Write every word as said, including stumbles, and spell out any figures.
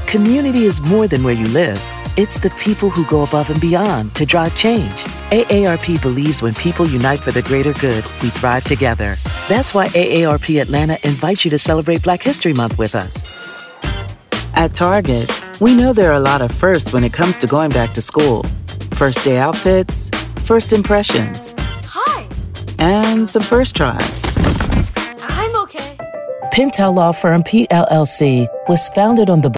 Community is more than where you live. It's the people who go above and beyond to drive change. A A R P believes when people unite for the greater good, we thrive together. That's why A A R P Atlanta invites you to celebrate Black History Month with us. At Target, we know there are a lot of firsts when it comes to going back to school. First day outfits, first impressions. Hi. And some first tries. I'm okay. Pintel Law Firm P L L C was founded on the